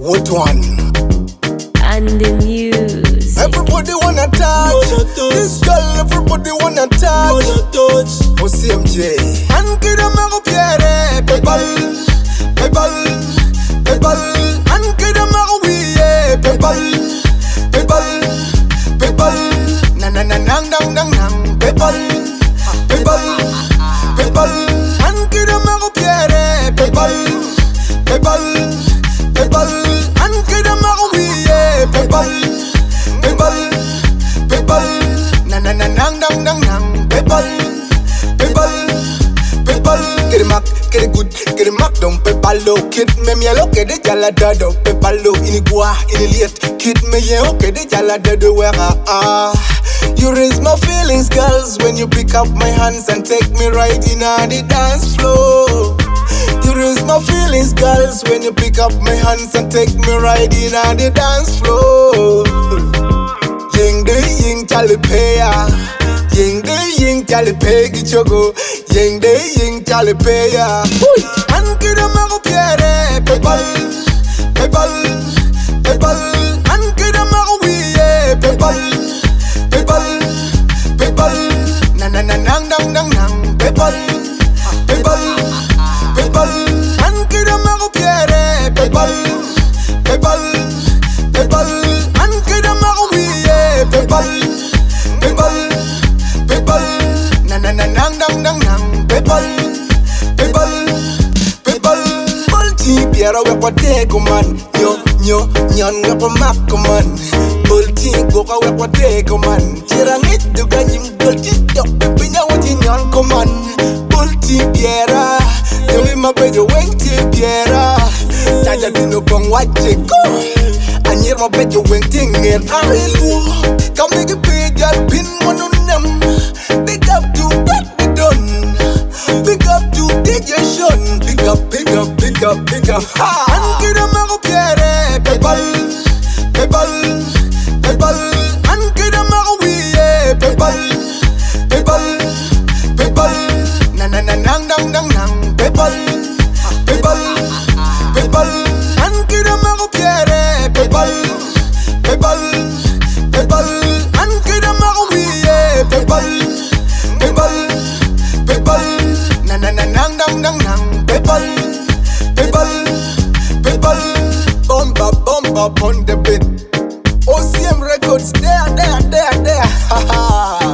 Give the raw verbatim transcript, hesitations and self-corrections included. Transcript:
What one? And the music. Everybody wanna touch. This girl, everybody wanna touch. O C M J. Anche da mago piere, pebal, pebal, pebal. Anche da mago wiye, pebal, pebal, pebal. Na na na nang nang nang nang, pebal, pebal, pebal. Anche da mago piere, pebal, pebal, pebal. Anche da mago wiye, pebal, pebal, pebal. Na na na nang nang nang nang, pebal. Pebal, pebal, get it mac, get it good, get it mac down, pebalo, kid me me lo que de jala dado, pebalo, inigua, iniliet, kid me ye okay de jala dado where ah. You raise my feelings, girls, when you pick up my hands and take me right in on the dance floor. You raise my feelings, girls, when you pick up my hands and take me right in on the dance floor. Ying de ying chalipea. Ying de ying chalipe gichogo. Ying de ying chalipeya. Anke da mago piere, pebal, pebal, pebal. Anke da mago wiye, pebal, pebal, pebal. Na na na nang nang nang nang, pebal, pebal, pebal. Anke da mago piere, pebal, pebal, pebal. Anke da mago wiye, pebal, pebal. Pebal, na na na nang nang nang nang, pebal, pebal, pebal. Multi piera we kwa teko man, nyo nyo nyon we kwa mako man. Multi goka we kwa teko man, tirangit duga nyim multi dok pinya wati nyon ko man. Multi piera, yewi mabejo wenti piera. Taja dino bong wache ko, anyir mabejo wenti ngir arilu. Kami ke pejal pin wanu nem. Big up to what we done. Big up to D J Sean. Big up, big up, big up, big up. Anke da mago piere, pebal, pebal, pebal. Anke da mago wiye, pebal, pebal, pebal. Na na na nang nang nang nang, pebal, pebal, pebal. Anke da mago piere, pebal, pebal, pebal. Anke da mago wiye, pebal, pebal, pebal. Na na na nang nang nang nang, pebal, pebal, pebal. Bomba bomba on the beat. O C M Records, there there there there. Ha ha.